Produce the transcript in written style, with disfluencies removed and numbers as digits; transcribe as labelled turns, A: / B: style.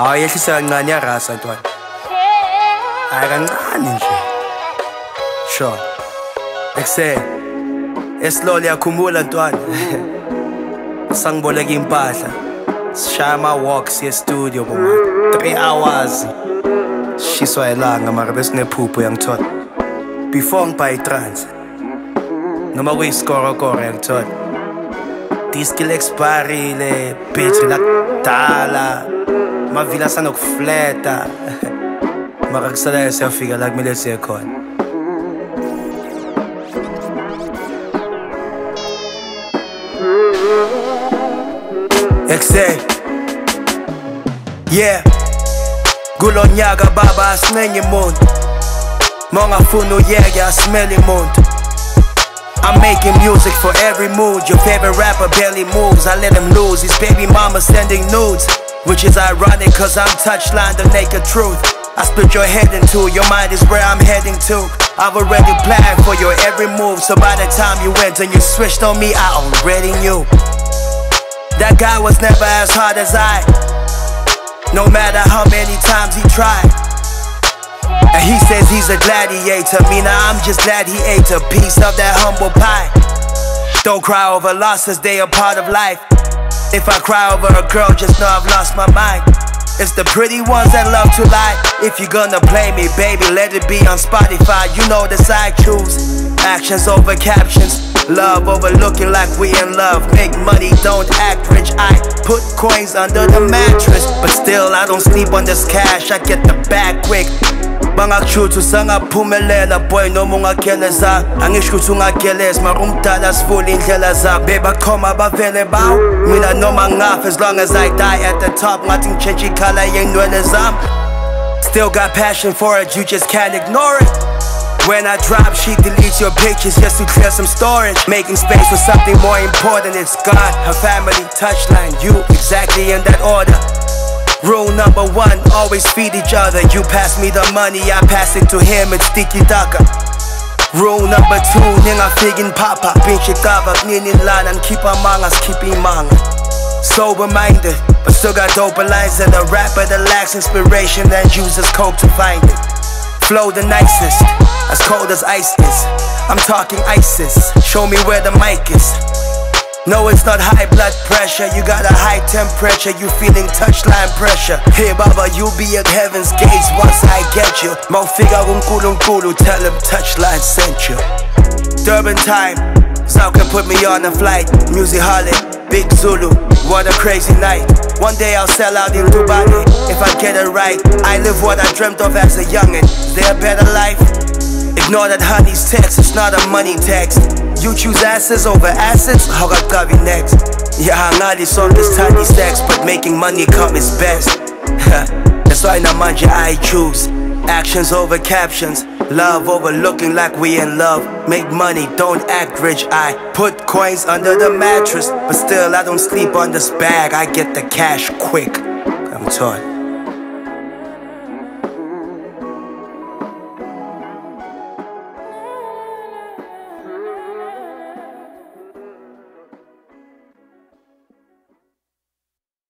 A: Ayehlisa kancane yarasa ntwana. Hayi kancane nje. Sure. Ekuseni. Eslowly yakhumbula ntwana. Sangiboleka impahla. Sishaya ama-walks ye-studio boma. 3 hours. Shiswa ilanga mara besinephupho yangithola. Before ngibhayi trans. Noma kuyisikoro-koro yangithola. Diskil expirile, bitch lakudala. Mavila sanokufleta. Mara kusalayo siyafika la kumele siye khona. Ekuseni. Yeah. Kulo nyaka baba asinenye umuntu. Mongafuna uyeke asimele umuntu. I'm making music for every mood. Your favorite rapper barely moves, I let him lose. His baby mama sending nudes, which is ironic cause I'm touchline the naked truth. I split your head in two, your mind is where I'm heading to. I've already planned for your every move, so by the time you went and you switched on me, I already knew. That guy was never as hard as I, no matter how many times he tried. And he says he's a gladiator, me now I'm just glad he ate a piece of that humble pie. Don't cry over losses, they are part of life. If I cry over a girl, just know I've lost my mind. It's the pretty ones that love to lie. If you're gonna play me, baby, let it be on Spotify. You know the side choose. Actions over captions, love over looking like we in love. Make money, don't act rich. I put coins under the mattress, but still I don't sleep on this cash. I get the bag quick. Bangakuthu sangaphumelela boy noma ungageleza angisho ukuthi ungageleza mara umdala sivula indlela zabo bebakhoma bavele bawo mina noma ngafa as long as I die at the top ngathi ngichange ikhala yenwele zami. Still got passion for it, you just can't ignore it. When I drop, she deletes your pictures just to clear some storage. Making space for something more important, it's God, her family, touchline, you, exactly in that order. Rule number 1, always feed each other. You pass me the money, I pass it to him, it's tiki taka. Rule number 2, ninga figin papa. Pinche kava, ninin lanan, keep among us, keep imanga. Sober minded, but still got dope lines. And a rapper that lacks inspiration and uses coke to find it. Flow the nicest, as cold as ice is. I'm talking ISIS, show me where the mic is. No, it's not high blood pressure, you got a high temperature, you feeling touchline pressure. Hey baba, you be at heaven's gates once I get you. Mawfika kunkulunkulu, tell him touchline sent you. Durban time, South can put me on a flight. Music holiday, Big Zulu, what a crazy night. One day I'll sell out in Dubai, if I get it right. I live what I dreamt of as a youngin', is there a better life? Ignore that honey's text, it's not a money text. You choose asses over assets, how got Gavi next? Yeah, hangalis on this tiny stacks, but making money come is best. That's why Namanja I choose. Actions over captions, love over looking like we in love. Make money, don't act rich. I put coins under the mattress, but still I don't sleep on this bag. I get the cash quick. I'm taught.